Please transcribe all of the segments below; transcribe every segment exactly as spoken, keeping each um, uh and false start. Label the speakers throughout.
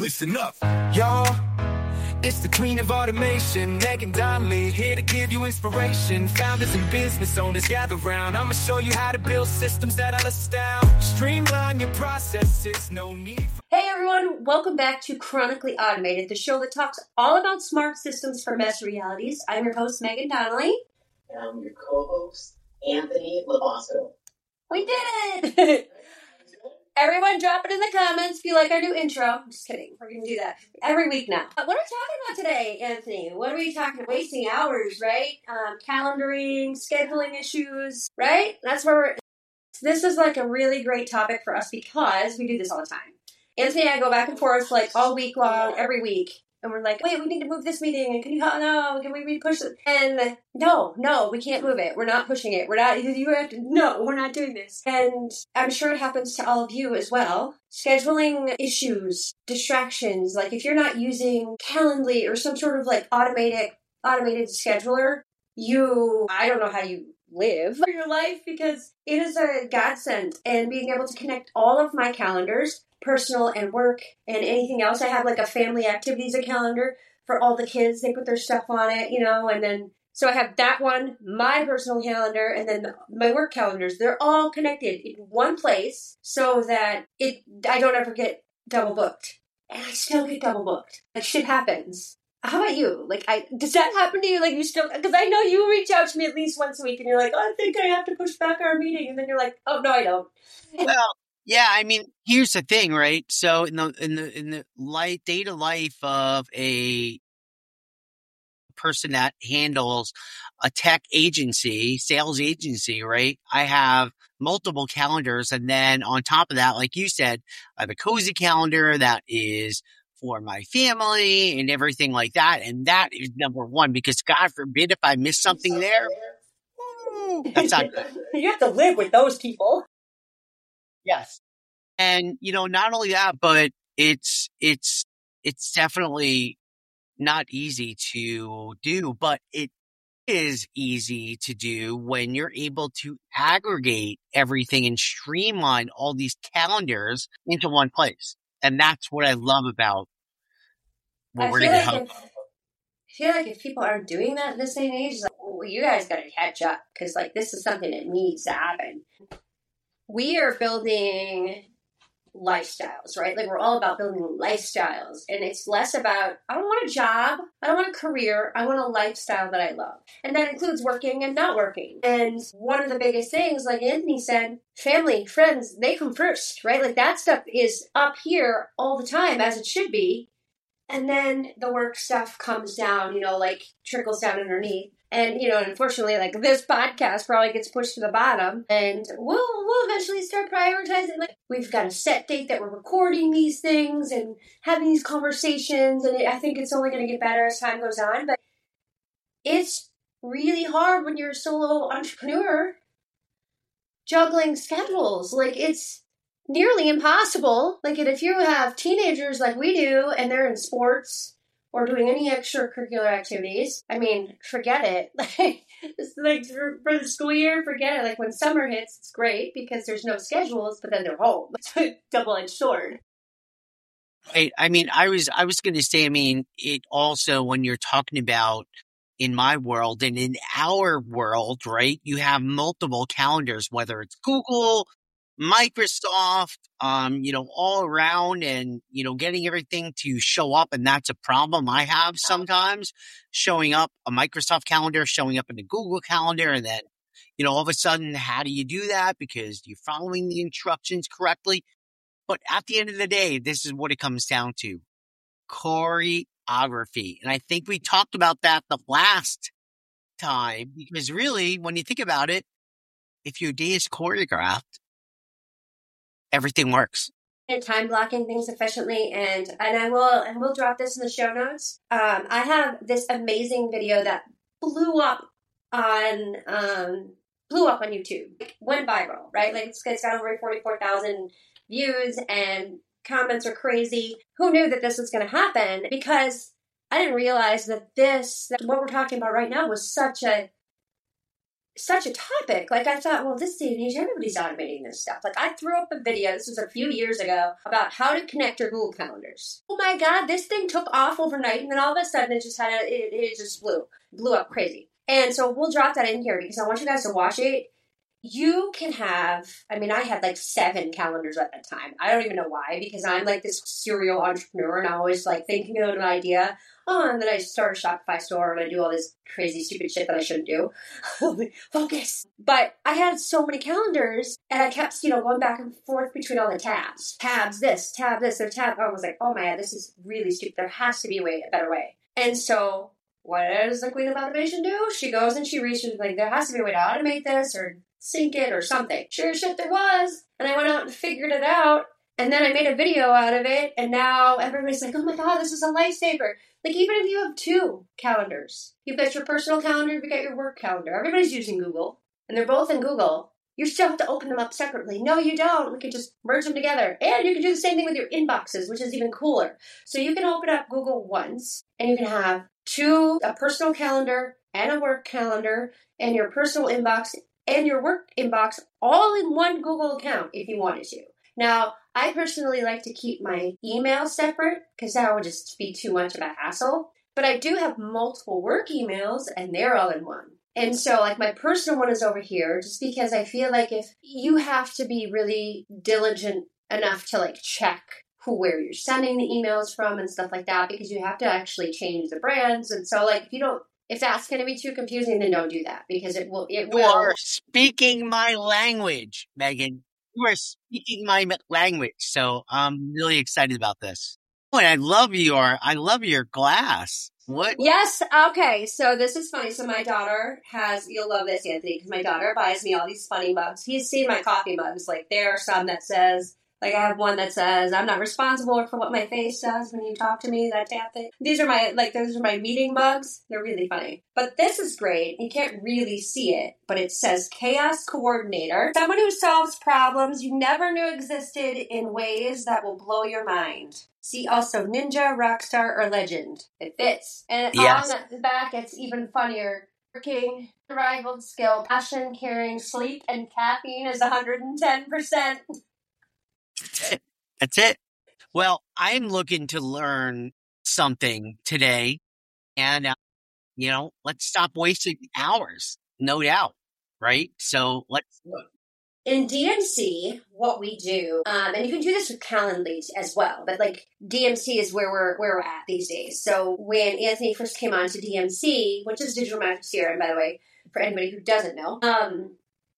Speaker 1: listen up. Y'all, it's the queen of automation, Megan Donnelly, here to give you inspiration. Founders and business owners gather round. I'ma show you how to build systems that'll astound. Streamline your processes, no need for...
Speaker 2: Hey everyone, welcome back to Chronically Automated, the show that talks all about smart systems for messy realities. I'm your host, Megan Donnelly.
Speaker 3: And I'm your co-host, Anthony Labosco.
Speaker 2: We did it! Everyone drop it in the comments if you like our new intro. I'm just kidding. We're going to do that every week now. What are we talking about today, Anthony? What are we talking about? Wasting hours, right? Um, calendaring, scheduling issues, right? That's where we're... This is like a really great topic for us because we do this all the time. Anthony and I go back and forth like all week long, every week. And we're like, wait, we need to move this meeting. And can you, no, can we push it? And no, no, we can't move it. We're not pushing it. We're not, you have to, no, we're not doing this. And I'm sure it happens to all of you as well. Scheduling issues, distractions, like if you're not using Calendly or some sort of like automated, automated scheduler, you, I don't know how you live for your life because it is a godsend. And being able to connect all of my calendars, personal and work and anything else. I have like a family activities a calendar for all the kids. They put their stuff on it, you know, and then so I have that one, my personal calendar, and then my work calendars. They're all connected in one place so that it I don't ever get double booked. And I still get double booked. Like shit happens. How about you? Like, I does that happen to you? Like, you still, because I know you reach out to me at least once a week and you're like, oh, I think I have to push back our meeting. And then you're like, oh, no, I don't.
Speaker 4: Well, yeah, I mean, here's the thing, right? So in the in the in the life day to life of a person that handles a tech agency, sales agency, right? I have multiple calendars, and then on top of that, like you said, I have a cozy calendar that is for my family and everything like that, and that is number one because God forbid if I miss something there, woo, that's not good.
Speaker 2: You have to live with those people.
Speaker 4: Yes. And, you know, not only that, but it's, it's, it's definitely not easy to do, but it is easy to do when you're able to aggregate everything and streamline all these calendars into one place. And that's what I love about what
Speaker 2: I
Speaker 4: we're
Speaker 2: feel
Speaker 4: going to
Speaker 2: like
Speaker 4: help.
Speaker 2: if, I feel like if people aren't doing that in this day and age, it's like, well, you guys got to catch up because, like, this is something that needs to happen. We are building lifestyles, right? Like we're all about building lifestyles, and it's less about, I don't want a job, I don't want a career, I want a lifestyle that I love. And that includes working and not working. And one of the biggest things, like Anthony said, family, friends, they come first, right? Like that stuff is up here all the time as it should be. And then the work stuff comes down, you know, like trickles down underneath. And, you know, unfortunately, like this podcast probably gets pushed to the bottom and we'll, we'll eventually start prioritizing. Like we've got a set date that we're recording these things and having these conversations. And it, I think it's only going to get better as time goes on. But it's really hard when you're a solo entrepreneur juggling schedules. Like it's nearly impossible. Like if you have teenagers like we do and they're in sports or doing any extracurricular activities, I mean, forget it. Like, it's like for, for the school year, forget it. Like when summer hits, it's great because there's no schedules, but then they're home. It's a double-edged sword.
Speaker 4: Right. I mean, I was, I was going to say, I mean, it also, when you're talking about in my world and in our world, right, you have multiple calendars, whether it's Google, Microsoft, um, you know, all around and, you know, getting everything to show up. And that's a problem I have sometimes showing up a Microsoft calendar, showing up in a Google calendar. And then, you know, all of a sudden, how do you do that? Because you're following the instructions correctly. But at the end of the day, this is what it comes down to. Choreography. And I think we talked about that the last time because really, when you think about it, if your day is choreographed, everything works.
Speaker 2: And time blocking things efficiently, and and I will and we'll drop this in the show notes. Um, I have this amazing video that blew up on um blew up on YouTube, like, went viral, right? Like it's, it's got over forty-four thousand views, and comments are crazy. Who knew that this was going to happen? Because I didn't realize that this, that what we're talking about right now, was such a such a topic. Like, I thought, well, this day and age, everybody's automating this stuff. Like, I threw up a video, this was a few years ago, about how to connect your Google calendars. Oh my God, this thing took off overnight, and then all of a sudden it just had a, it, it just blew, blew up crazy. And so we'll drop that in here because I want you guys to watch it. You can have, I mean, I had like seven calendars at that time. I don't even know why, because I'm like this serial entrepreneur and I always like thinking of an idea. Oh, and then I start a Shopify store and I do all this crazy, stupid shit that I shouldn't do. Focus. But I had so many calendars and I kept, you know, going back and forth between all the tabs. Tabs this, tab this, or tab. I was like, oh my God, this is really stupid. There has to be a way, a better way. And so what does the Queen of Automation do? She goes and she researches, like, there has to be a way to automate this or sync it or something. Sure as shit there was. And I went out and figured it out. And then I made a video out of it. And now everybody's like, oh my God, this is a lifesaver. Like, even if you have two calendars, you've got your personal calendar, you've got your work calendar. Everybody's using Google. And they're both in Google. You still have to open them up separately. No, you don't. We can just merge them together. And you can do the same thing with your inboxes, which is even cooler. So you can open up Google once, and you can have two, a personal calendar and a work calendar, and your personal inbox and your work inbox all in one Google account if you wanted to. Now, I personally like to keep my email separate because that would just be too much of a hassle. But I do have multiple work emails and they're all in one. And so like my personal one is over here just because I feel like if you have to be really diligent enough to like check who, where you're sending the emails from and stuff like that, because you have to actually change the brands. And so like if you don't, if that's going to be too confusing, then don't do that because it will, it will.
Speaker 4: You are speaking my language, Megan. You are speaking my language, so I'm really excited about this. Oh, and I love your, I love your glass. What?
Speaker 2: Yes. Okay. So this is funny. So my daughter has, you'll love this, Anthony, because my daughter buys me all these funny mugs. He's seen my coffee mugs. Like there are some that says, like I have one that says, I'm not responsible for what my face does when you talk to me, that tap thing. These are my, like, those are my meeting mugs. They're really funny. But this is great. You can't really see it, but it says Chaos Coordinator. Someone who solves problems you never knew existed in ways that will blow your mind. See also Ninja, Rockstar, or Legend. It fits. And
Speaker 4: Yes.
Speaker 2: on the back, it's even funnier. Working, unrivaled skill, passion, caring, sleep, and caffeine is one hundred ten percent.
Speaker 4: That's it. That's it. Well, I'm looking to learn something today. And, uh, you know, let's stop wasting hours. No doubt. Right? So let's look.
Speaker 2: In D M C, what we do, um, and you can do this with Calendly as well, but like D M C is where we're where we're at these days. So when Anthony first came on to D M C, which is Digital Magic C R M, by the way, for anybody who doesn't know, um,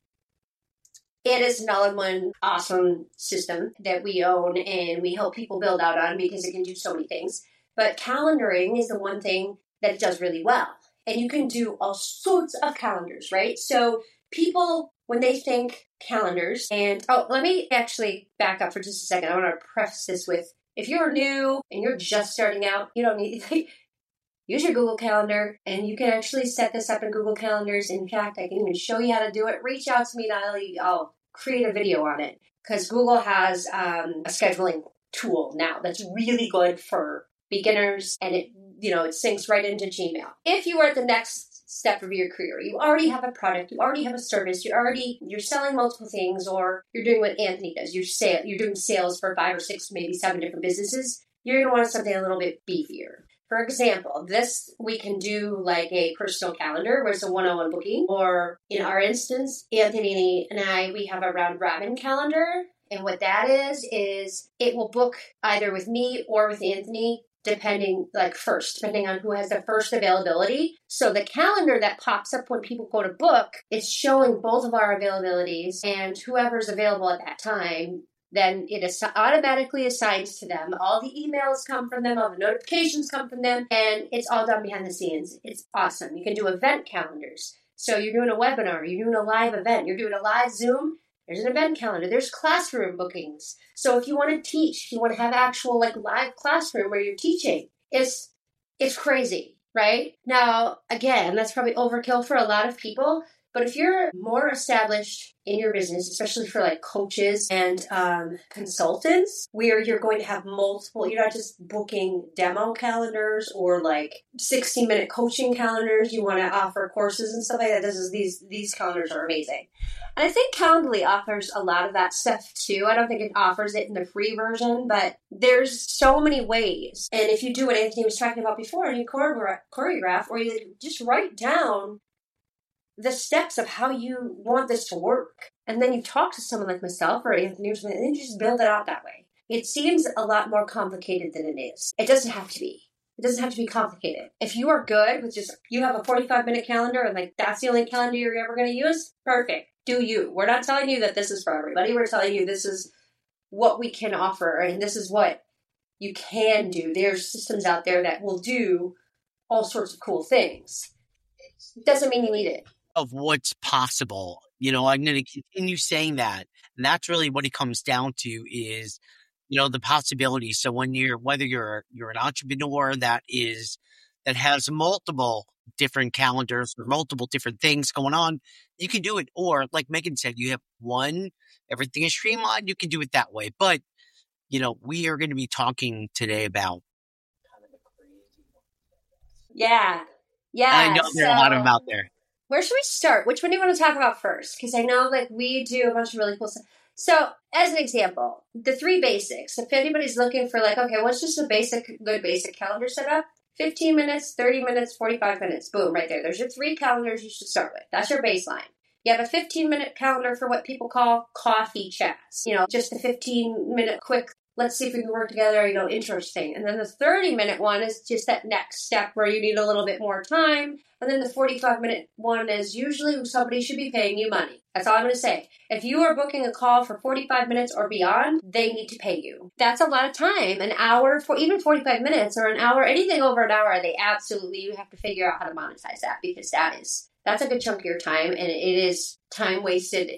Speaker 2: it is an all-in-one awesome system that we own and we help people build out on because it can do so many things. But calendaring is the one thing that it does really well. And you can do all sorts of calendars, right? So people, when they think calendars, and oh, let me actually back up for just a second. I want to preface this with, if you're new and you're just starting out, you don't need to use your Google Calendar, and you can actually set this up in Google Calendars. In fact, I can even show you how to do it. Reach out to me, and I'll, I'll create a video on it, because Google has um, a scheduling tool now that's really good for beginners, and it, you know, it syncs right into Gmail. If you are at the next step of your career, you already have a product, you already have a service, you're already, you're selling multiple things, or you're doing what Anthony does, you're, sale, you're doing sales for five or six, maybe seven different businesses, you're going to want something a little bit beefier. For example, this, we can do like a personal calendar where it's a one-on-one booking, or in our instance, Anthony and I, we have a round robin calendar. And what that is, is it will book either with me or with Anthony, depending, like first, depending on who has the first availability. So the calendar that pops up when people go to book, it's showing both of our availabilities, and whoever's available at that time, then it is automatically assigns to them. All the emails come from them, all the notifications come from them, and it's all done behind the scenes. It's awesome. You can do event calendars. So you're doing a webinar, you're doing a live event, you're doing a live Zoom, there's an event calendar, there's classroom bookings. So if you want to teach, if you want to have actual like live classroom where you're teaching, it's it's crazy, right? Now, again, that's probably overkill for a lot of people, But if you're more established in your business, especially for like coaches and um, consultants, where you're going to have multiple, you're not just booking demo calendars or like sixty minute coaching calendars. You want to offer courses and stuff like that. This is these these calendars are amazing. And I think Calendly offers a lot of that stuff too. I don't think it offers it in the free version, but there's so many ways. And if you do what Anthony was talking about before, and you choreograph, choreograph or you just write down the steps of how you want this to work, and then you talk to someone like myself or Anthony or something, and then you just build it out that way. It seems a lot more complicated than it is. It doesn't have to be. It doesn't have to be complicated. If you are good with just, you have a forty-five minute calendar and like that's the only calendar you're ever going to use, perfect. Do you. We're not telling you that this is for everybody. We're telling you this is what we can offer and this is what you can do. There's systems out there that will do all sorts of cool things. It doesn't mean you need it.
Speaker 4: Of what's possible. You know, I'm going to continue saying that. And that's really what it comes down to is, you know, the possibilities. So when you're, whether you're, you're an entrepreneur that is, that has multiple different calendars or multiple different things going on, you can do it. Or like Megan said, you have one, everything is streamlined. You can do it that way. But, you know, we are going to be talking today about.
Speaker 2: Yeah. Yeah.
Speaker 4: I know there are
Speaker 2: so,
Speaker 4: a lot of them out there.
Speaker 2: Where should we start? Which one do you want to talk about first? Because I know like we do a bunch of really cool stuff. So as an example, the three basics. If anybody's looking for like, okay, what's just a basic, good basic calendar setup? fifteen minutes, thirty minutes, forty-five minutes. Boom, right there. There's your three calendars you should start with. That's your baseline. You have a fifteen minute calendar for what people call coffee chats. You know, just a fifteen minute quick, let's see if we can work together, you know, interesting. And then the thirty minute one is just that next step where you need a little bit more time. And then the forty-five minute one is usually somebody should be paying you money. That's all I'm going to say. If you are booking a call for forty-five minutes or beyond, they need to pay you. That's a lot of time. An hour, for even forty-five minutes or an hour, anything over an hour, they absolutely, you have to figure out how to monetize that because that is, that's a good chunk of your time and it is time wasted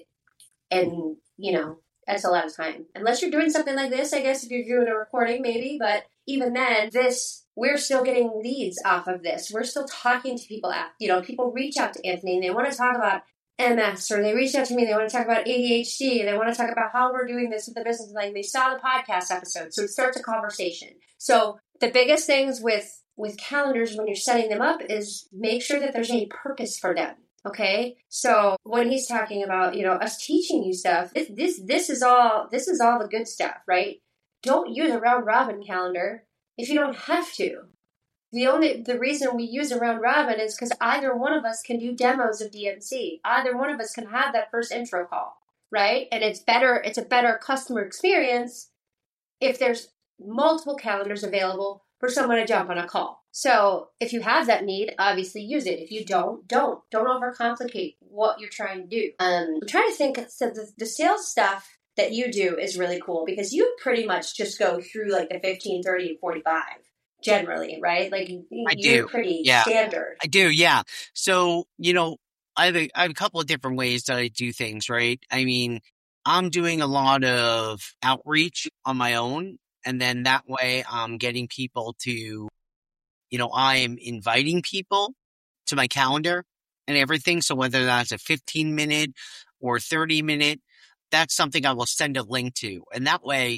Speaker 2: and, you know, that's a lot of time. Unless you're doing something like this, I guess if you're doing a recording, maybe. But even then, this, we're still getting leads off of this. We're still talking to people. At, you know, people reach out to Anthony and they want to talk about M S, or they reach out to me, they want to talk about A D H D, they want to talk about how we're doing this with the business. Like they saw the podcast episode, so it starts a conversation. So the biggest things with with calendars when you're setting them up is make sure that there's a purpose for them. Okay, so when he's talking about, you know, us teaching you stuff, this this this is all this is all the good stuff, right? Don't use a round robin calendar if you don't have to. The only the reason we use a round robin is because either one of us can do demos of D M C. Either one of us can have that first intro call, right? And it's better. It's a better customer experience if there's multiple calendars available for someone to jump on a call. So if you have that need, obviously use it. If you don't, don't. Don't overcomplicate what you're trying to do. Um, I'm trying to think. So the, the sales stuff that you do is really cool because you pretty much just go through like the fifteen, thirty, and forty-five. Generally, right? Like
Speaker 4: I
Speaker 2: you're
Speaker 4: do.
Speaker 2: pretty
Speaker 4: Yeah.
Speaker 2: standard.
Speaker 4: I do, yeah. So, you know, I have, a, I have a couple of different ways that I do things, right? I mean, I'm doing a lot of outreach on my own, and then that way I'm getting people to, you know, I am inviting people to my calendar and everything. So whether that's a fifteen minute or thirty minute, that's something I will send a link to. And that way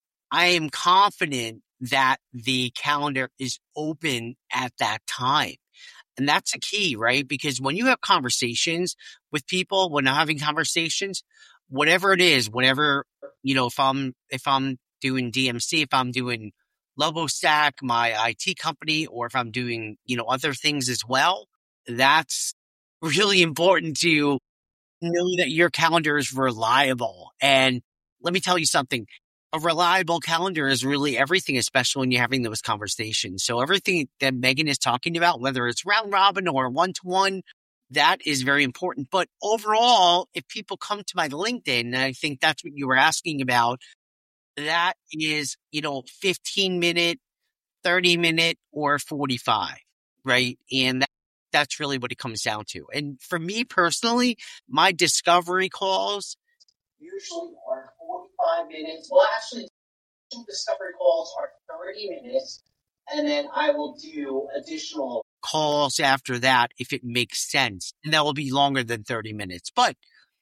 Speaker 4: I am confident that the calendar is open at that time. And that's a key, right? Because when you have conversations with people, when I'm having conversations, whatever it is, whatever, you know, if I'm, if I'm doing D M C, if I'm doing Lobostack, my I T company, or if I'm doing, you know, other things as well, that's really important to know that your calendar is reliable. And let me tell you something. A reliable calendar is really everything, especially when you're having those conversations. So everything that Megan is talking about, whether it's round robin or one-to-one, that is very important. But overall, if people come to my LinkedIn, and I think that's what you were asking about, that is, you know, fifteen minute, thirty minute, or forty-five, right? And that, that's really what it comes down to. And for me personally, my discovery calls
Speaker 3: usually are forty-five minutes. Well, actually, discovery calls are thirty minutes, and then I will do additional
Speaker 4: calls after that if it makes sense. And that will be longer than thirty minutes. But,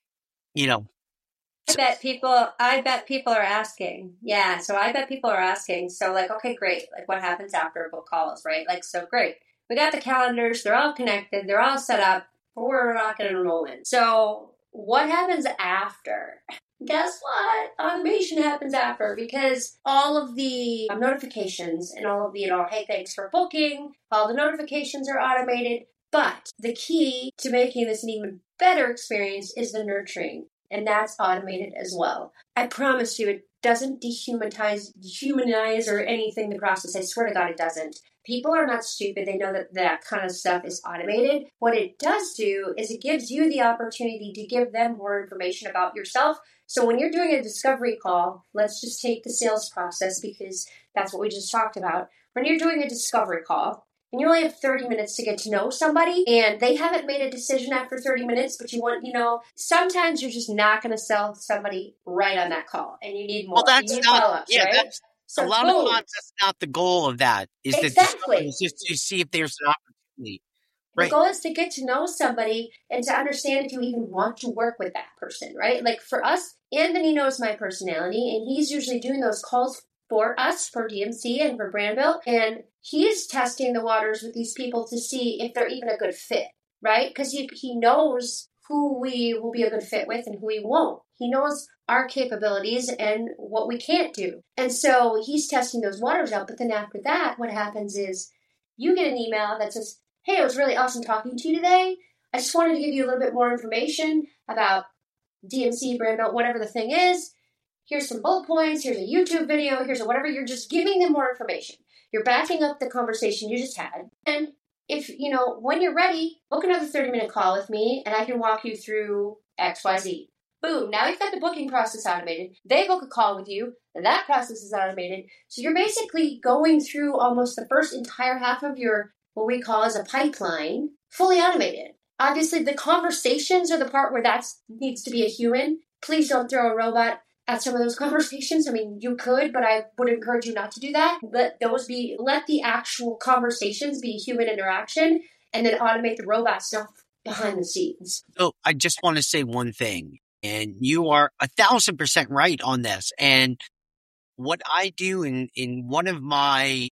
Speaker 4: you know.
Speaker 2: I bet people, I bet people are asking. Yeah. So I bet people are asking. So like, okay, great. Like what happens after book calls, right? Like, so great. We got the calendars. They're all connected. They're all set up. But we're not going to enroll in. So what happens after? Guess what? Automation happens after, because all of the um, notifications and all of the, you know, hey, thanks for booking, all the notifications are automated. But the key to making this an even better experience is the nurturing, and that's automated as well. I promise you, it doesn't dehumanize, dehumanize or anything the process. I swear to God, it doesn't. People are not stupid. They know that that kind of stuff is automated. What it does do is it gives you the opportunity to give them more information about yourself. So when you're doing a discovery call, let's just take the sales process because that's what we just talked about. When you're doing a discovery call and you only have thirty minutes to get to know somebody and they haven't made a decision after thirty minutes, but you want, you know, sometimes you're just not going to sell somebody right on that call and you need more.
Speaker 4: Well, that's
Speaker 2: you need
Speaker 4: not,
Speaker 2: follow-ups,
Speaker 4: yeah,
Speaker 2: right?
Speaker 4: that's,
Speaker 2: So
Speaker 4: a lot
Speaker 2: boom.
Speaker 4: of times that's not the goal of that. Is
Speaker 2: Exactly.
Speaker 4: that is just to see if there's an opportunity.
Speaker 2: The
Speaker 4: Right.
Speaker 2: goal is to get to know somebody and to understand if you even want to work with that person, right? Like for us, Anthony knows my personality, and he's usually doing those calls for us, for D M C and for Brandville, and he's testing the waters with these people to see if they're even a good fit, right? Because he, he knows who we will be a good fit with and who we won't. He knows our capabilities and what we can't do. And so he's testing those waters out, but then after that, what happens is you get an email that says, hey, it was really awesome talking to you today. I just wanted to give you a little bit more information about D M C, Brandbelt, whatever the thing is. Here's some bullet points. Here's a YouTube video. Here's a whatever. You're just giving them more information. You're backing up the conversation you just had. And if, you know, when you're ready, book another thirty-minute call with me, and I can walk you through X Y Z. Boom. Now you've got the booking process automated. They book a call with you, and that process is automated. So you're basically going through almost the first entire half of your what we call as a pipeline, fully automated. Obviously, the conversations are the part where that needs to be a human. Please don't throw a robot at some of those conversations. I mean, you could, but I would encourage you not to do that. Let those be, let the actual conversations be human interaction, and then automate the robot stuff behind the scenes.
Speaker 4: So I just want to say one thing, and you are a thousand percent right on this. And what I do in, in one of my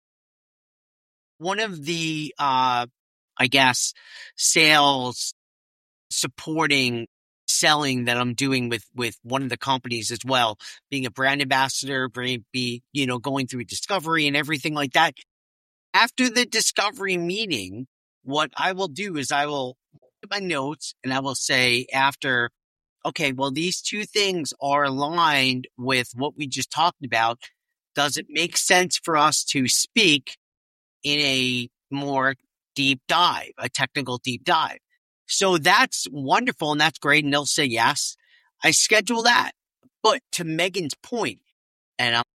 Speaker 4: One of the, uh, I guess, sales supporting selling that I'm doing with, with one of the companies as well, being a brand ambassador, be, you know, going through discovery and everything like that. After the discovery meeting, what I will do is I will put my notes and I will say after, okay, well, these two things are aligned with what we just talked about. Does it make sense for us to speak in a more deep dive, a technical deep dive? So that's wonderful and that's great. And they'll say, yes, I schedule that. But to Megan's point, and I'm,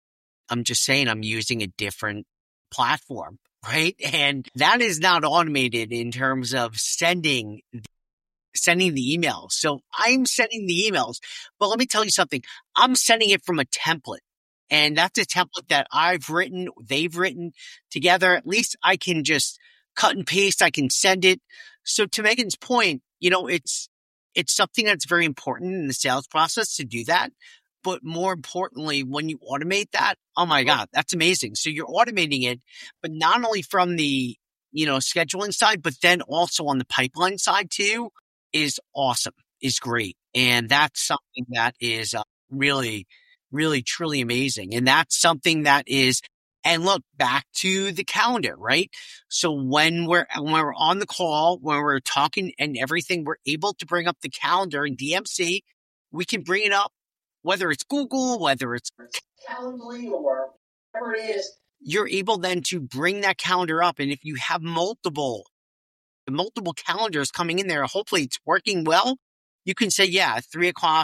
Speaker 4: I'm just saying I'm using a different platform, right? And that is not automated in terms of sending, sending the emails. So I'm sending the emails, but let me tell you something. I'm sending it from a template. And that's a template that I've written, they've written together. At least I can just cut and paste. I can send it. So to Megan's point, you know, it's, it's something that's very important in the sales process to do that. But more importantly, when you automate that, oh my God, that's amazing. So you're automating it, but not only from the, you know, scheduling side, but then also on the pipeline side too, is awesome, is great. And that's something that is uh, really, really, truly amazing. And that's something that is, and look back to the calendar, right? So when we're, when we're on the call, when we're talking and everything, we're able to bring up the calendar in D M C. We can bring it up, whether it's Google, whether it's
Speaker 3: Calendly or whatever it is.
Speaker 4: You're able then to bring that calendar up. And if you have multiple, multiple calendars coming in there, hopefully it's working well. You can say, yeah, three o'clock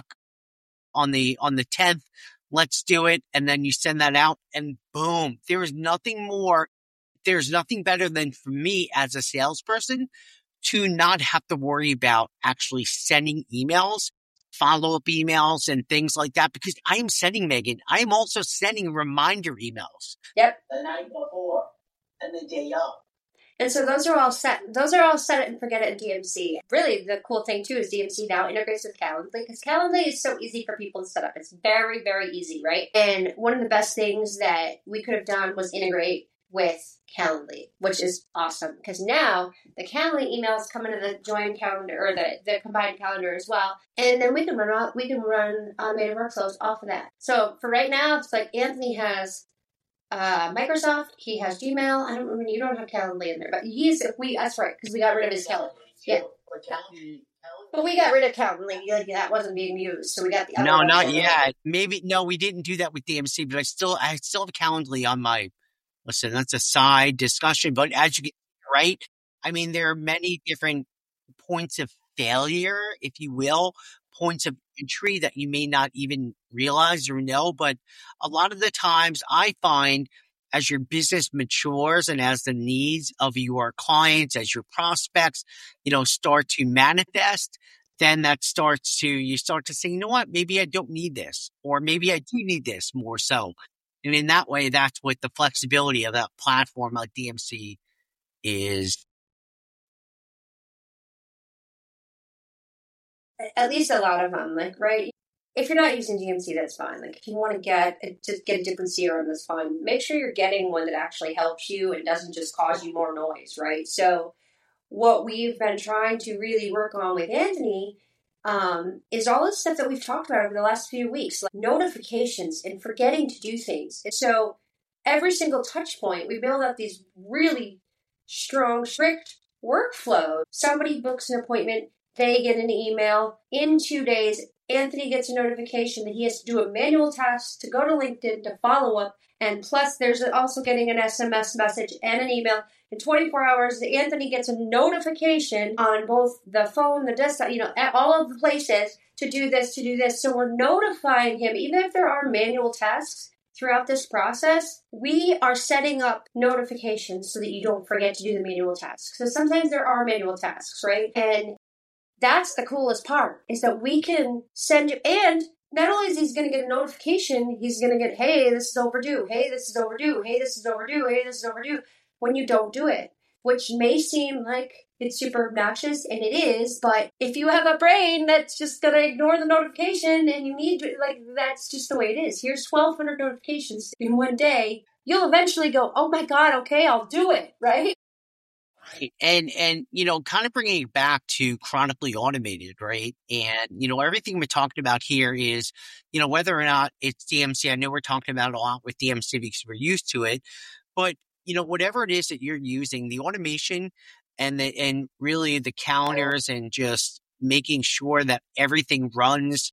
Speaker 4: on the, on the tenth, let's do it. And then you send that out and boom, there is nothing more. There's nothing better than for me as a salesperson to not have to worry about actually sending emails, follow-up emails and things like that, because I am sending, Megan, I am also sending reminder emails.
Speaker 2: Yep.
Speaker 3: The night before and the day of.
Speaker 2: And so those are all set. Those are all set it and forget it in D M C. Really, the cool thing too is D M C now integrates with Calendly because Calendly is so easy for people to set up. It's very, very easy, right? And one of the best things that we could have done was integrate with Calendly, which is awesome because now the Calendly emails come into the joined calendar or the, the combined calendar as well, and then we can run off, we can run automated workflows off of that. So for right now, it's like Anthony has uh, Microsoft, he has Gmail. I don't remember, you don't have Calendly in there, but he's we that's right because we got rid of his Calendly. Yeah. But we got rid of Calendly. Like that wasn't being used, so we got the other
Speaker 4: No,
Speaker 2: one.
Speaker 4: not yet. Maybe no, we didn't do that with D M C, but I still I still have Calendly on my. Listen, that's a side discussion, but as you get right, I mean, there are many different points of failure, if you will, points of entry that you may not even realize or know. But a lot of the times I find as your business matures and as the needs of your clients, as your prospects, you know, start to manifest, then that starts to, you start to say, you know what, maybe I don't need this, or maybe I do need this more so. And in that way, that's what the flexibility of that platform like D M C is.
Speaker 2: At least a lot of them, like, right? If you're not using D M C, that's fine. Like, if you want to get just get a different C R M, that's fine. Make sure you're getting one that actually helps you and doesn't just cause you more noise, right? So what we've been trying to really work on with Anthony Um, is all the stuff that we've talked about over the last few weeks, like notifications and forgetting to do things. And so every single touch point, we build up these really strong, strict workflows. Somebody books an appointment, they get an email. In two days, Anthony gets a notification that he has to do a manual task to go to LinkedIn to follow up. And plus, there's also getting an S M S message and an email. In twenty-four hours, Anthony gets a notification on both the phone, the desktop, you know, at all of the places to do this, to do this. So we're notifying him, even if there are manual tasks throughout this process, we are setting up notifications so that you don't forget to do the manual tasks. So sometimes there are manual tasks, right? And that's the coolest part, is that we can send you, and not only is he going to get a notification, he's going to get, hey, this is overdue. Hey, this is overdue. Hey, this is overdue. Hey, this is overdue. When you don't do it, which may seem like it's super obnoxious, and it is, but if you have a brain that's just going to ignore the notification and you need to, like, that's just the way it is. Here's twelve hundred notifications in one day. You'll eventually go, oh my God, okay, I'll do it, right?
Speaker 4: Right. And, and, you know, kind of bringing it back to chronically automated, right? And, you know, everything we're talking about here is, you know, whether or not it's D M C, I know we're talking about it a lot with D M C because we're used to it, but, you know, whatever it is that you're using, the automation and the, and really the calendars and just making sure that everything runs,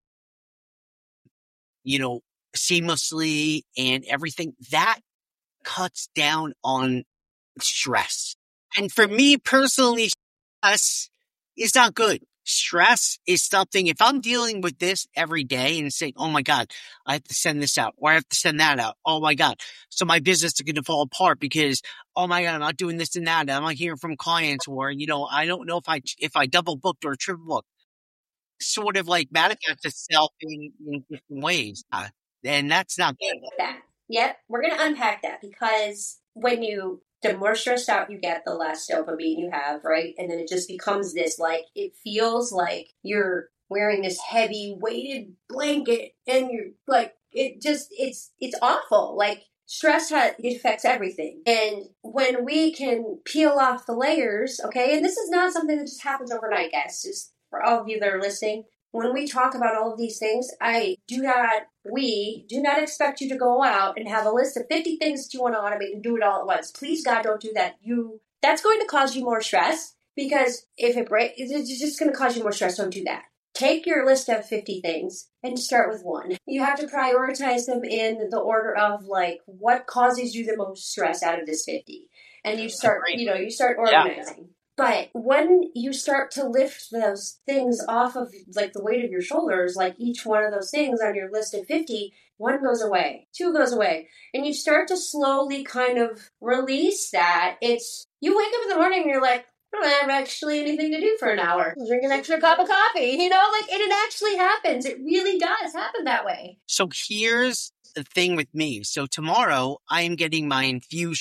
Speaker 4: you know, seamlessly and everything that cuts down on stress. And for me personally, stress is not good. Stress is something, if I'm dealing with this every day and saying, oh my God, I have to send this out or I have to send that out. Oh my God. So my business is going to fall apart because, oh my God, I'm not doing this and that. I'm not hearing from clients, or, you know, I don't know if I, if I double booked or triple booked. Sort of like manifests itself in, in different ways. Uh, and that's not good.
Speaker 2: That. Yep. We're going to unpack that because when you, the more stressed out you get, the less dopamine you have, right? And then it just becomes this, like, it feels like you're wearing this heavy weighted blanket and you're like, it just, it's, it's awful. Like, stress ha- it affects everything. And when we can peel off the layers, okay, and this is not something that just happens overnight, guys, just for all of you that are listening, when we talk about all of these things, I do not, we do not expect you to go out and have a list of fifty things that you want to automate and do it all at once. Please, God, don't do that. You, that's going to cause you more stress because if it breaks, it's just going to cause you more stress. Don't do that. Take your list of fifty things and start with one. You have to prioritize them in the order of, like, what causes you the most stress out of this fifty. And you start, you know, you start organizing. Yeah. But when you start to lift those things off of, like, the weight of your shoulders, like each one of those things on your list of fifty, one goes away, two goes away. And you start to slowly kind of release that. It's, you wake up in the morning and you're like, I don't have actually anything to do for an hour. Drink an extra cup of coffee, you know, like, and it actually happens. It really does happen that way.
Speaker 4: So here's the thing with me. So tomorrow I am getting my infusion.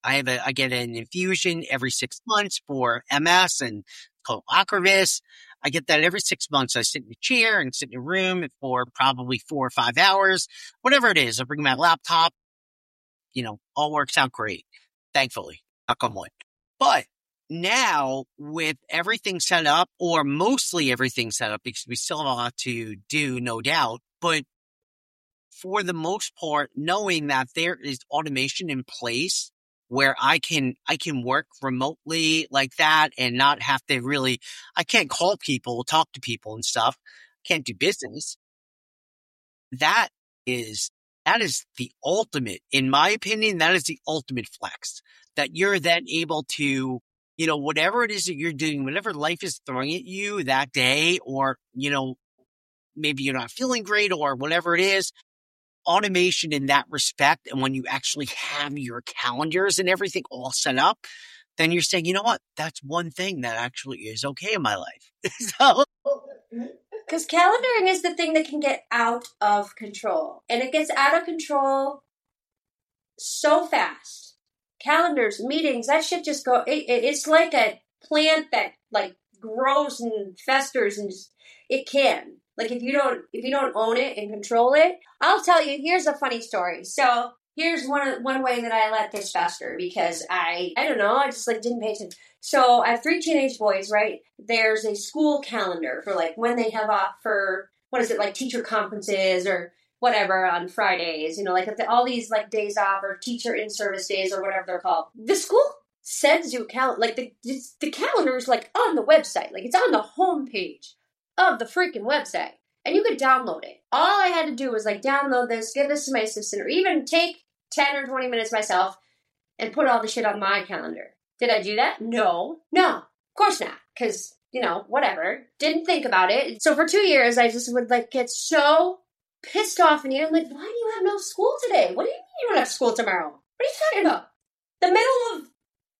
Speaker 4: I have a, I get an infusion every six months for M S and called Ocrevus. I get that every six months. I sit in a chair and sit in a room for probably four or five hours, whatever it is. I bring my laptop, you know, all works out great. Thankfully, knock on wood. But now with everything set up, or mostly everything set up, because we still have a lot to do, no doubt, but for the most part, knowing that there is automation in place where I can, I can work remotely like that and not have to really, I can't call people, talk to people and stuff. Can't do business. That is, that is the ultimate, in my opinion, that is the ultimate flex, that you're then able to, you know, whatever it is that you're doing, whatever life is throwing at you that day, or, you know, maybe you're not feeling great or whatever it is, automation in that respect. And when you actually have your calendars and everything all set up, then you're saying, you know what, that's one thing that actually is okay in my life. So,
Speaker 2: because calendaring is the thing that can get out of control, and it gets out of control so fast. Calendars, meetings, that shit just go, it, it, it's like a plant that like grows and festers, and just, it can. Like if you don't, if you don't own it and control it, I'll tell you, here's a funny story. So here's one, one way that I let this fester, because I, I don't know, I just like didn't pay attention. So I have three teenage boys, right? There's a school calendar for like when they have off for, what is it, like teacher conferences or whatever on Fridays, you know, like all these like days off or teacher in-service days or whatever they're called. The school sends you a calendar, like the, the calendar is like on the website, like it's on the homepage of the freaking website, and you could download it. All I had to do was like download this, give this to my assistant, or even take ten or twenty minutes myself and put all the shit on my calendar. Did I do that? No. No, of course not. Because, you know, whatever. Didn't think about it. So for two years, I just would like get so pissed off in here. I'm like, why do you have no school today? What do you mean you don't have school tomorrow? What are you talking about? The middle of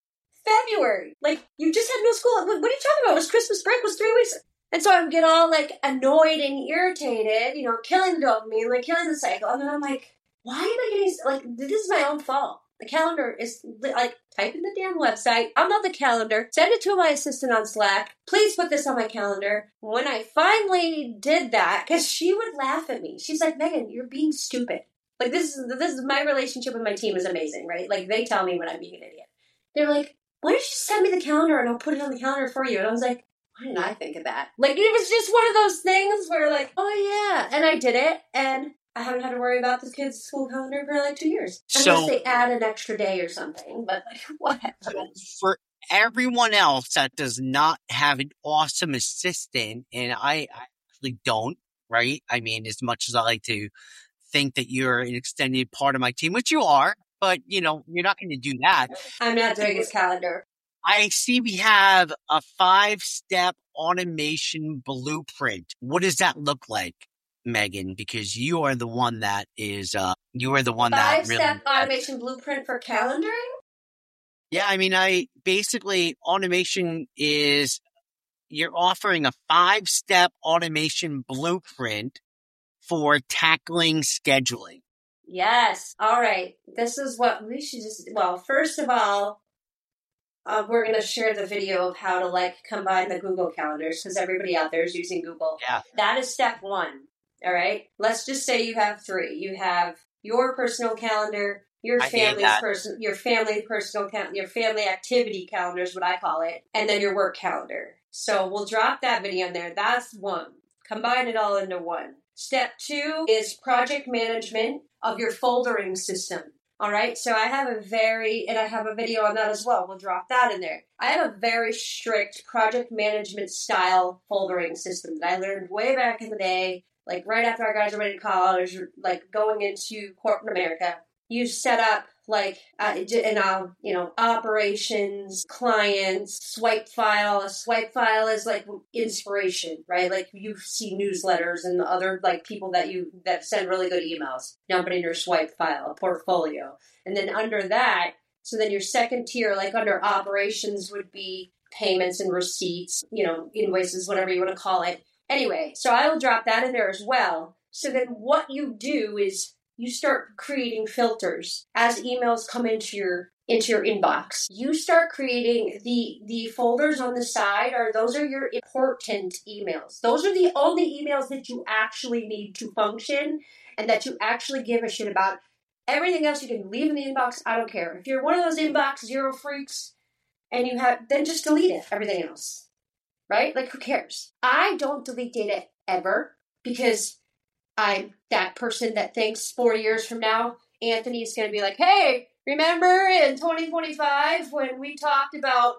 Speaker 2: February. Like, you just had no school. What, what are you talking about? It was Christmas break. It was three weeks. And so I would get all, like, annoyed and irritated, you know, killing the dopamine, like, killing the cycle. And then I'm like, why am I getting, like, this is my own fault. The calendar is, like, type in the damn website, upload the calendar, send it to my assistant on Slack. Please put this on my calendar. When I finally did that, because she would laugh at me. She's like, Megan, you're being stupid. Like, this is, this is, my relationship with my team is amazing, right? Like, they tell me when I'm being an idiot. They're like, why don't you send me the calendar and I'll put it on the calendar for you? And I was like, why didn't I think of that? Like, it was just one of those things where, like, oh, yeah. And I did it, and I haven't had to worry about this kid's school calendar for, like, two years.
Speaker 4: So,
Speaker 2: unless they add an extra day or something, but, like, whatever.
Speaker 4: So for everyone else that does not have an awesome assistant, and I actually don't, right? I mean, as much as I like to think that you're an extended part of my team, which you are, but, you know, you're not going to do that.
Speaker 2: I'm not doing his calendar.
Speaker 4: I see we have a five-step automation blueprint. What does that look like, Megan? Because you are the one that is, uh, you are the one that really...
Speaker 2: Five-step automation blueprint for calendaring?
Speaker 4: Yeah, I mean, I basically, automation is, you're offering a five-step automation blueprint for tackling scheduling.
Speaker 2: Yes. All right. This is what we should just, well, first of all, Uh, we're going to share the video of how to, like, combine the Google calendars, because everybody out there is using Google.
Speaker 4: Yeah.
Speaker 2: That is step one, all right? Let's just say you have three. You have your personal calendar, your
Speaker 4: I
Speaker 2: family's person, your family personal calendar, your family activity calendar is what I call it, and then your work calendar. So we'll drop that video in there. That's one. Combine it all into one. Step two is project management of your foldering system. All right, so I have a very, and I have a video on that as well. We'll drop that in there. I have a very strict project management style foldering system that I learned way back in the day, like right after I graduated college, like going into corporate America. You set up like, uh, and I'll, you know, operations, clients, swipe file. A swipe file is like inspiration, right? Like you see newsletters and other like people that you, that send really good emails. Dump it in your swipe file, a portfolio. And then under that, so then your second tier, like under operations would be payments and receipts, you know, invoices, whatever you want to call it. Anyway, so I will drop that in there as well. So then what you do is you start creating filters as emails come into your into your inbox. You start creating the the folders on the side, or those are your important emails. Those are the only emails that you actually need to function and that you actually give a shit about. Everything else you can leave in the inbox. I don't care. If you're one of those inbox zero freaks and you have, then just delete it. Everything else. Right? Like, who cares? I don't delete data ever because I'm that person that thinks four years from now, Anthony's going to be like, hey, remember in twenty twenty-five when we talked about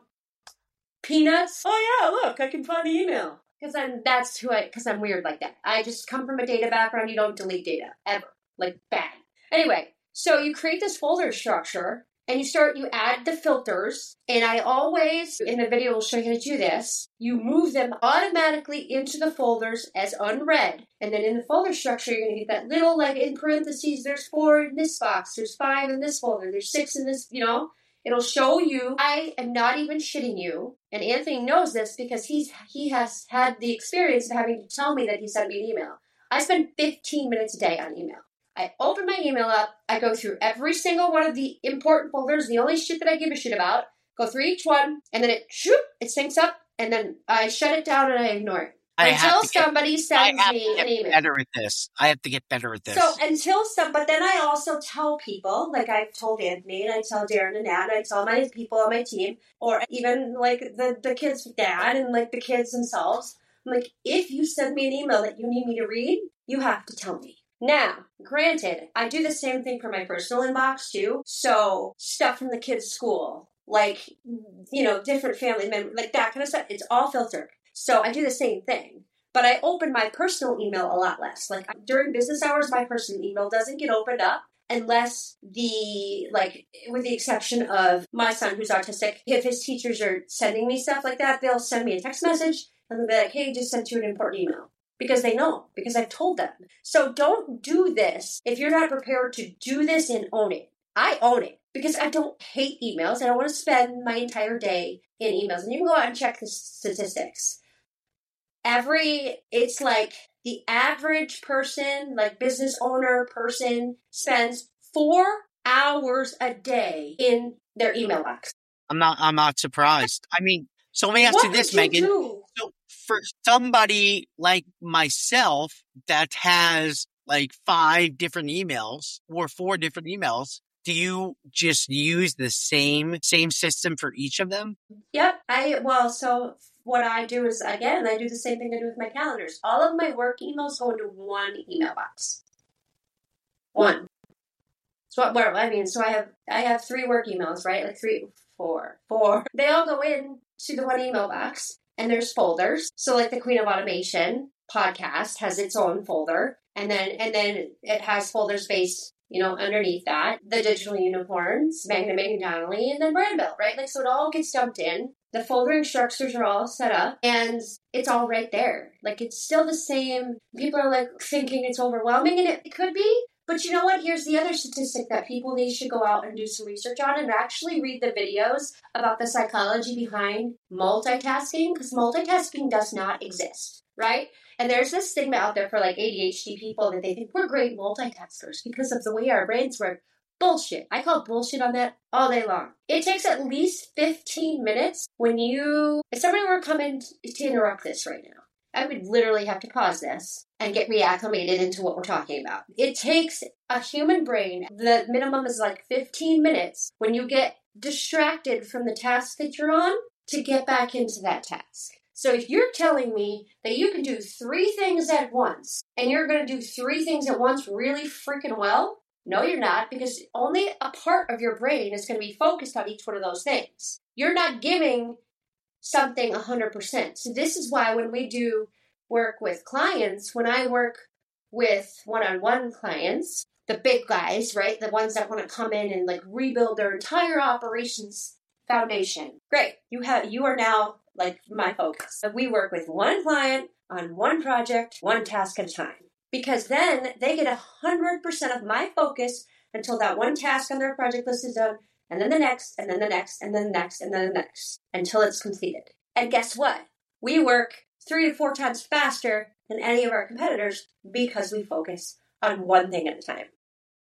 Speaker 2: peanuts? Oh, yeah, look, I can find the email. Because I'm, that's who I, because I'm weird like that. I just come from a data background. You don't delete data, ever. Like, bad. Anyway, so you create this folder structure, and you start, you add the filters, and I always, in the video, will show you how to do this. You move them automatically into the folders as unread, and then in the folder structure, you're going to get that little, like, in parentheses, there's four in this box, there's five in this folder, there's six in this, you know? It'll show you. I am not even shitting you, and Anthony knows this because he's he has had the experience of having to tell me that he sent me an email. I spend fifteen minutes a day on email. I open my email up, I go through every single one of the important folders, the only shit that I give a shit about, go through each one, and then it, shoop, it syncs up, and then I shut it down and I ignore it.
Speaker 4: I
Speaker 2: until
Speaker 4: get,
Speaker 2: somebody sends me an email.
Speaker 4: Better at this. I have to get better at this.
Speaker 2: So until some, but then I also tell people, like I've told Anthony, and I tell Darren and Nat, and I tell my people on my team, or even like the, the kids' dad and like the kids themselves, I'm like, if you send me an email that you need me to read, you have to tell me. Now, granted, I do the same thing for my personal inbox too. So stuff from the kids' school, like, you know, different family members, like that kind of stuff, it's all filtered. So I do the same thing. But I open my personal email a lot less. Like during business hours, my personal email doesn't get opened up unless the, like, with the exception of my son who's autistic, if his teachers are sending me stuff like that, they'll send me a text message and they'll be like, hey, just sent you an important email. Because they know, because I've told them. So don't do this if you're not prepared to do this and own it. I own it because I don't hate emails. I don't want to spend my entire day in emails. And you can go out and check the statistics. Every, it's like the average person, like business owner person, spends four hours a day in their email box.
Speaker 4: I'm not, I'm not surprised. I mean, so let me ask
Speaker 2: what
Speaker 4: you this,
Speaker 2: you
Speaker 4: Megan.
Speaker 2: Do?
Speaker 4: So for somebody like myself that has like five different emails or four different emails, do you just use the same same system for each of them?
Speaker 2: Yep. I well, so what I do is, again, I do the same thing I do with my calendars. All of my work emails go into one email box. One. So what? Well, I mean, so I have I have three work emails, right? Like three, four, four. They all go in to the one email box. And there's folders. So like the Queen of Automation podcast has its own folder. And then and then it has folders based, you know, underneath that. The Digital Unicorns, Megan and Megan Donnelly, and then Brand Built, right? Like, so it all gets dumped in. The foldering structures are all set up. And it's all right there. Like, it's still the same. People are like thinking it's overwhelming. And it, it could be. But you know what? Here's the other statistic that people need to go out and do some research on and actually read the videos about the psychology behind multitasking, because multitasking does not exist, right? And there's this stigma out there for like A D H D people that they think we're great multitaskers because of the way our brains work. Bullshit. I call bullshit on that all day long. It takes at least fifteen minutes when you, if somebody were coming to interrupt this right now, I would literally have to pause this and get reacclimated into what we're talking about. It takes a human brain, the minimum is like fifteen minutes when you get distracted from the task that you're on to get back into that task. So if you're telling me that you can do three things at once and you're going to do three things at once really freaking well, no, you're not, because only a part of your brain is going to be focused on each one of those things. You're not giving something one hundred percent. So this is why when we do work with clients, when I work with one-on-one clients, the big guys, right, the ones that want to come in and like rebuild their entire operations foundation, great, you have you are now like my focus. So we work with one client on one project, one task at a time, because then they get one hundred percent of my focus until that one task on their project list is done. And then the next, and then the next, and then the next, and then the next, until it's completed. And guess what? We work three to four times faster than any of our competitors because we focus on one thing at a time.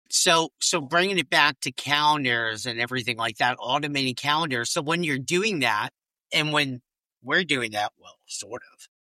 Speaker 4: So, so bringing it back to calendars and everything like that, automating calendars. So when you're doing that, and when we're doing that, well, sort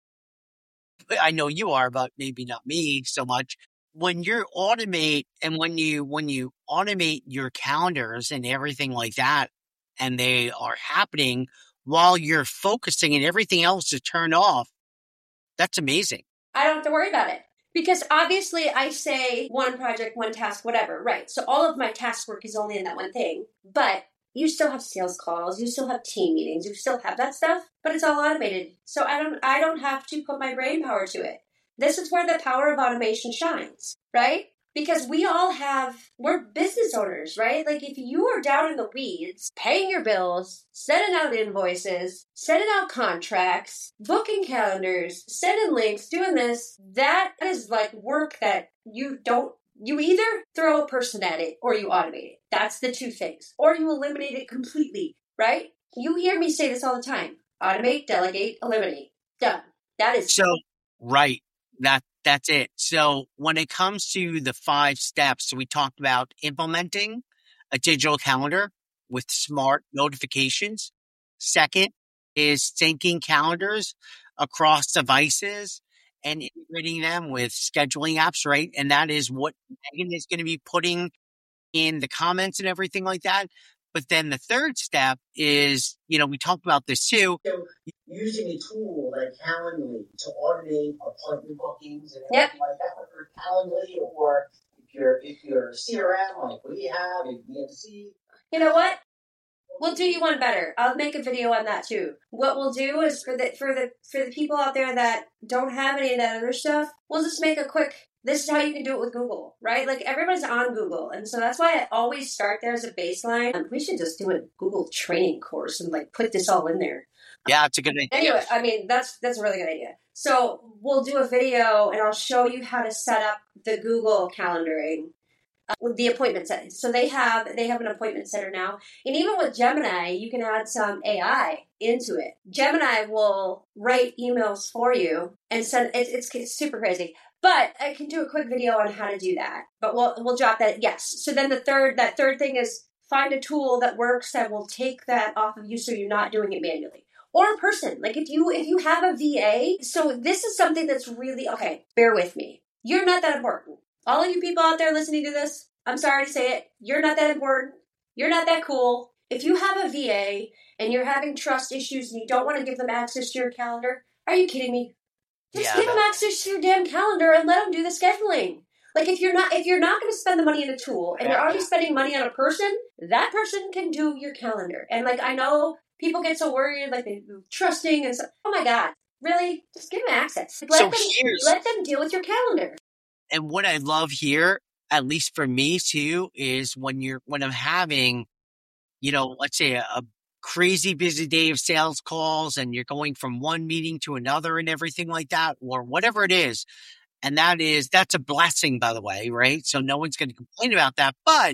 Speaker 4: of. I know you are, but maybe not me so much. When you automate and when you when you automate your calendars and everything like that, and they are happening while you're focusing and everything else is turned off, that's amazing.
Speaker 2: I don't have to worry about it. Because obviously I say one project, one task, whatever, right? So all of my task work is only in that one thing. But you still have sales calls, you still have team meetings, you still have that stuff, but it's all automated. So I don't I don't have to put my brain power to it. This is where the power of automation shines, right? Because we all have, we're business owners, right? Like if you are down in the weeds, paying your bills, sending out invoices, sending out contracts, booking calendars, sending links, doing this, that is like work that you don't, you either throw a person at it or you automate it. That's the two things. Or you eliminate it completely, right? You hear me say this all the time. Automate, delegate, eliminate. Done. That is
Speaker 4: so right. That that's it. So when it comes to the five steps, so we talked about implementing a digital calendar with smart notifications. Second is syncing calendars across devices and integrating them with scheduling apps, right? And that is what Megan is going to be putting in the comments and everything like that. But then the third step is, you know, we talked about this too.
Speaker 3: So using a tool like Calendly to automate appointment bookings and
Speaker 2: Yep.
Speaker 3: everything like that, or Calendly, or if you're if you're a C R M like we have, if B M C.
Speaker 2: You know what? We'll do you one better. I'll make a video on that too. What we'll do is for the for the for the people out there that don't have any of that other stuff, we'll just make a quick, this is how you can do it with Google, right? Like everybody's on Google. And so that's why I always start there as a baseline. And we should just do a Google training course and like put this all in there.
Speaker 4: Yeah, it's a good idea.
Speaker 2: Anyway, I mean, that's that's a really good idea. So we'll do a video and I'll show you how to set up the Google calendaring uh, with the appointment setting. So they have they have an appointment center now. And even with Gemini, you can add some A I into it. Gemini will write emails for you and send, it's, it's, it's super crazy. But I can do a quick video on how to do that. But we'll we'll drop that. Yes. So then the third that third thing is find a tool that works that will take that off of you so you're not doing it manually. Or a person. Like if you if you have a V A, so this is something that's really, okay, bear with me. You're not that important. All of you people out there listening to this, I'm sorry to say it, you're not that important. You're not that cool. If you have a V A and you're having trust issues and you don't want to give them access to your calendar, are you kidding me? Just
Speaker 4: Yeah,
Speaker 2: give them
Speaker 4: that-
Speaker 2: access to your damn calendar and let them do the scheduling. Like if you're not if you're not going to spend the money on a tool and you're already spending money on a person, that person can do your calendar. And like I know people get so worried, like they trusting and so. Oh my God, really? Just give them access. Like, let
Speaker 4: So
Speaker 2: them
Speaker 4: here's-
Speaker 2: let them deal with your calendar.
Speaker 4: And what I love here, at least for me too, is when you're when I'm having, you know, let's say a, a crazy busy day of sales calls and you're going from one meeting to another and everything like that, or whatever it is. And that is, that's a blessing, by the way, right? So no one's going to complain about that. But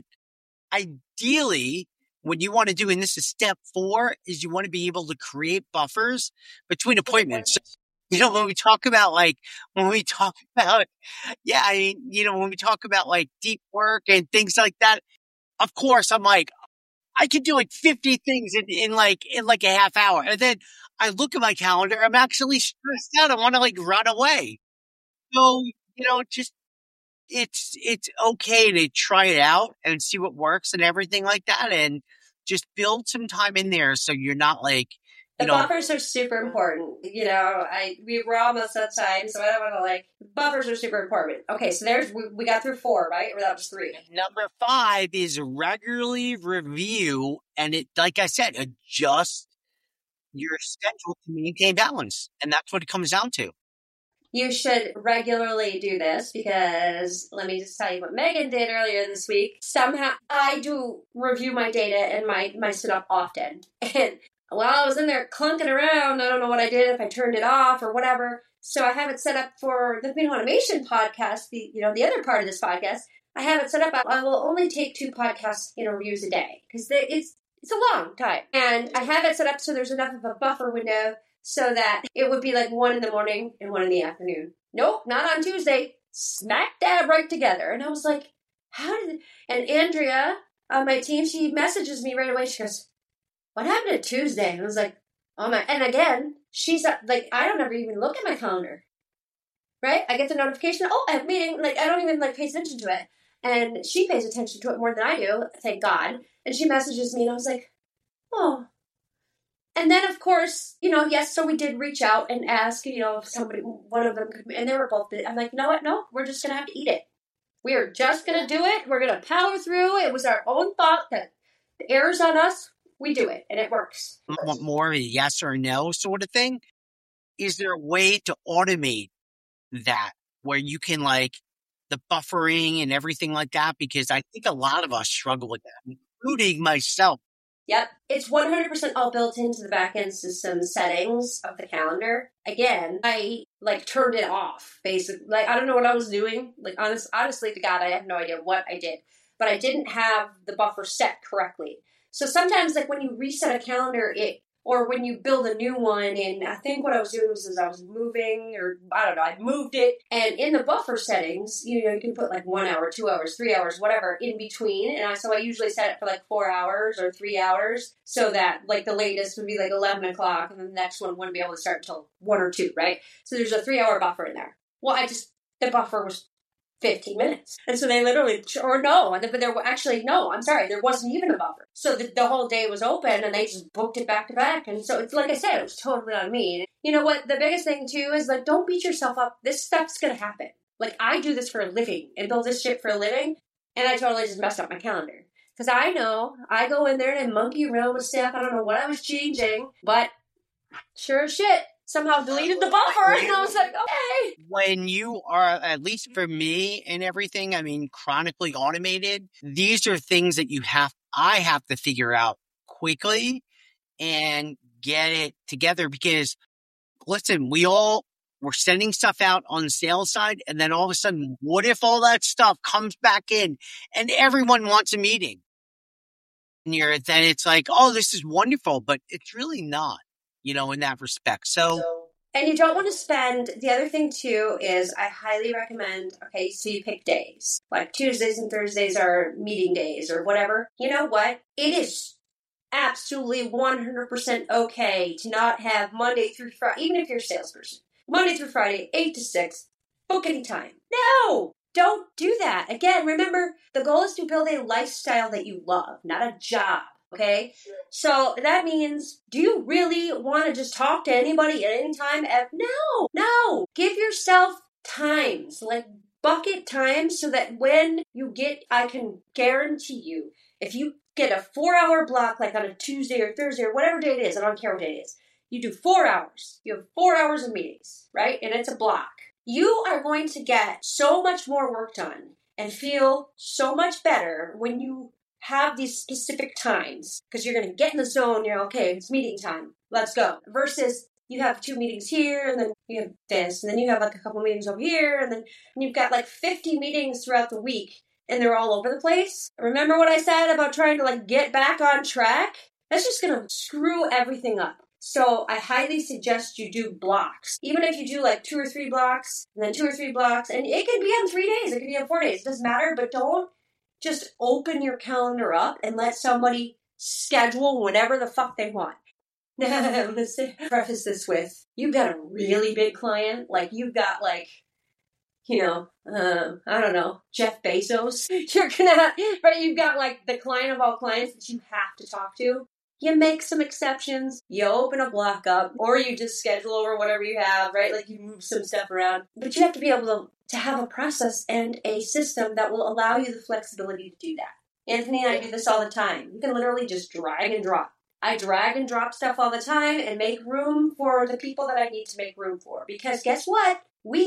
Speaker 4: ideally, what you want to do, and this is step four, is you want to be able to create buffers between appointments. You know, when we talk about like, when we talk about, yeah, I mean, you know, when we talk about like deep work and things like that, of course, I'm like, I can do like fifty things in, in like, in like a half hour. And then I look at my calendar, I'm actually stressed out. I want to like run away. So, you know, just, it's, it's okay to try it out and see what works and everything like that. And just build some time in there. So you're not like,
Speaker 2: The
Speaker 4: you know,
Speaker 2: buffers are super important. You know, I we were almost at time, so I don't want to like buffers are super important. Okay, so there's we, we got through four, right? Or that was three.
Speaker 4: number five is regularly review. And it, like I said, adjust your schedule to maintain balance. And that's what it comes down to.
Speaker 2: You should regularly do this because let me just tell you what Megan did earlier this week. Somehow I do review my data and my, my setup often. And while I was in there clunking around, I don't know what I did, if I turned it off or whatever. So I have it set up for the Film Automation podcast, the you know, the other part of this podcast. I have it set up. I will only take two podcast you know, reviews a day because it's it's a long time. And I have it set up so there's enough of a buffer window so that it would be like one in the morning and one in the afternoon. Nope, not on Tuesday. Smack dab right together. And I was like, how did, and Andrea on my team, she messages me right away. She goes, what happened to Tuesday? And I was like, oh my, and again, she's like, I don't ever even look at my calendar, right? I get the notification, oh, I have a meeting. Like, I don't even like pay attention to it. And she pays attention to it more than I do, thank God. And she messages me and I was like, oh. And then, of course, you know, yes, so we did reach out and ask, you know, if somebody, one of them could, and they were both, I'm like, you know what? No, we're just going to have to eat it. We are just going to do it. We're going to power through. It was our own thought that the error's on us. We do it, and it works.
Speaker 4: Want more of a yes or no sort of thing? Is there a way to automate that where you can, like, the buffering and everything like that? Because I think a lot of us struggle with that, including myself.
Speaker 2: Yep. It's one hundred percent all built into the back-end system settings of the calendar. Again, I, like, turned it off, basically. Like, I don't know what I was doing. Like, honest, honestly, to God, I have no idea what I did. But I didn't have the buffer set correctly. So sometimes, like, when you reset a calendar, it, or when you build a new one, and I think what I was doing was, was I was moving, or I don't know, I moved it, and in the buffer settings, you know, you can put like one hour, two hours, three hours, whatever, in between, and I, so I usually set it for like four hours or three hours, so that, like, the latest would be like eleven o'clock, and then the next one wouldn't be able to start until one or two, right? So there's a three-hour buffer in there. Well, I just, the buffer was fifteen minutes. And so they literally, or no, but there were actually, no, I'm sorry, there wasn't even a buffer. So the, the whole day was open and they just booked it back to back. And so it's like I said, it was totally on me. You know what? The biggest thing too is, like, don't beat yourself up. This stuff's going to happen. Like, I do this for a living and build this shit for a living. And I totally just messed up my calendar. Because I know I go in there and I monkey around with stuff. I don't know what I was changing, but sure as shit, somehow deleted the buffer, and I was like, okay.
Speaker 4: When you are, at least for me and everything, I mean, chronically automated, these are things that you have, I have to figure out quickly and get it together because, listen, we all, we're sending stuff out on the sales side, and then all of a sudden, what if all that stuff comes back in and everyone wants a meeting? And you're, then it's like, oh, this is wonderful, but it's really not. You know, in that respect. So,
Speaker 2: and you don't want to spend, the other thing too is I highly recommend, okay, so you pick days. Like Tuesdays and Thursdays are meeting days or whatever. You know what? It is absolutely one hundred percent okay to not have Monday through Friday, even if you're a salesperson. Monday through Friday, eight to six, book any time. No! Don't do that. Again, remember, the goal is to build a lifestyle that you love, not a job. Okay, so that means, do you really want to just talk to anybody at any time? No, no. Give yourself times, like bucket times, so that when you get, I can guarantee you, if you get a four-hour block, like on a Tuesday or Thursday or whatever day it is, I don't care what day it is, you do four hours. You have four hours of meetings, right? And it's a block. You are going to get so much more work done and feel so much better when you have these specific times, because you're going to get in the zone. You're okay, it's meeting time, let's go, versus you have two meetings here and then you have this and then you have like a couple meetings over here and then and you've got like fifty meetings throughout the week and they're all over the place. Remember what I said about trying to like get back on track? That's just going to screw everything up. So I highly suggest you do blocks. Even if you do like two or three blocks and then two or three blocks, and it can be on three days, it can be on four days, it doesn't matter, but don't just open your calendar up and let somebody schedule whatever the fuck they want. Now, I'm going to preface this with, you've got a really big client, like you've got like, you know, um, I don't know, Jeff Bezos. You're gonna, right? You've got like the client of all clients that you have to talk to. You make some exceptions, you open a block up, or you just schedule over whatever you have, right? Like you move some stuff around. But you have to be able to to have a process and a system that will allow you the flexibility to do that. Anthony and I do this all the time. You can literally just drag and drop. I drag and drop stuff all the time and make room for the people that I need to make room for. Because guess what?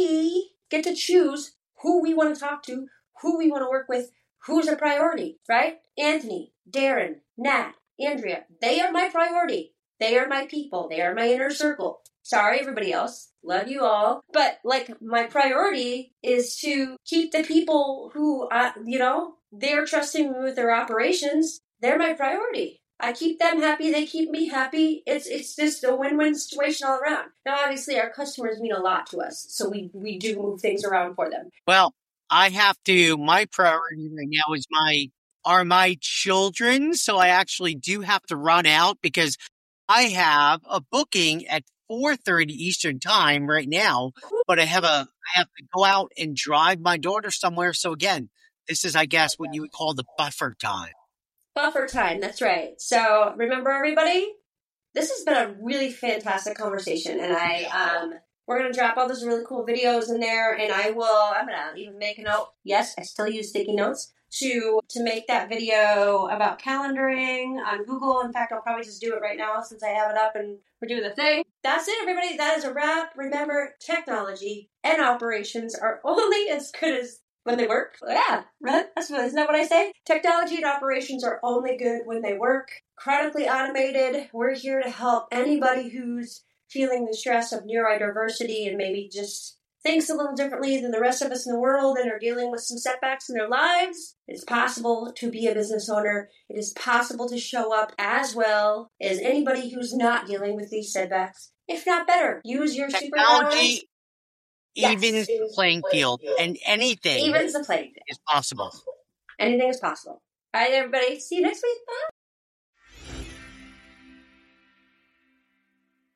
Speaker 2: We get to choose who we want to talk to, who we want to work with, who's a priority, right? Anthony, Darren, Nat, Andrea, they are my priority. They are my people. They are my inner circle. Sorry, everybody else. Love you all. But, like, my priority is to keep the people who, uh, you know, they're trusting me with their operations. They're my priority. I keep them happy. They keep me happy. It's it's just a win-win situation all around. Now, obviously, our customers mean a lot to us. So we, we do move things around for them.
Speaker 4: Well, I have to, my priority right now is my, are my children. So I actually do have to run out because I have a booking at four thirty Eastern time right now, but I have a, I have to go out and drive my daughter somewhere. So again, this is, I guess, what you would call the buffer time.
Speaker 2: Buffer time, that's right. So remember, everybody, this has been a really fantastic conversation, and I um we're gonna drop all those really cool videos in there, and I will I'm gonna even make a note. Yes, I still use sticky notes to to make that video about calendaring on Google. In fact, I'll probably just do it right now since I have it up and we're doing the thing. That's it, everybody. That is a wrap. Remember, technology and operations are only as good as when they work. Yeah, right? That's what, isn't that what I say? Technology and operations are only good when they work. Chronically automated. We're here to help anybody who's feeling the stress of neurodiversity and maybe just thinks a little differently than the rest of us in the world and are dealing with some setbacks in their lives. It's possible to be a business owner. It is possible to show up as well as anybody who's not dealing with these setbacks, if not better. Use your superpowers.
Speaker 4: Technology
Speaker 2: Yes.
Speaker 4: evens the playing field, and anything
Speaker 2: Evens the playing field.
Speaker 4: is possible.
Speaker 2: Anything is possible. All right, everybody. See you next week. Bye.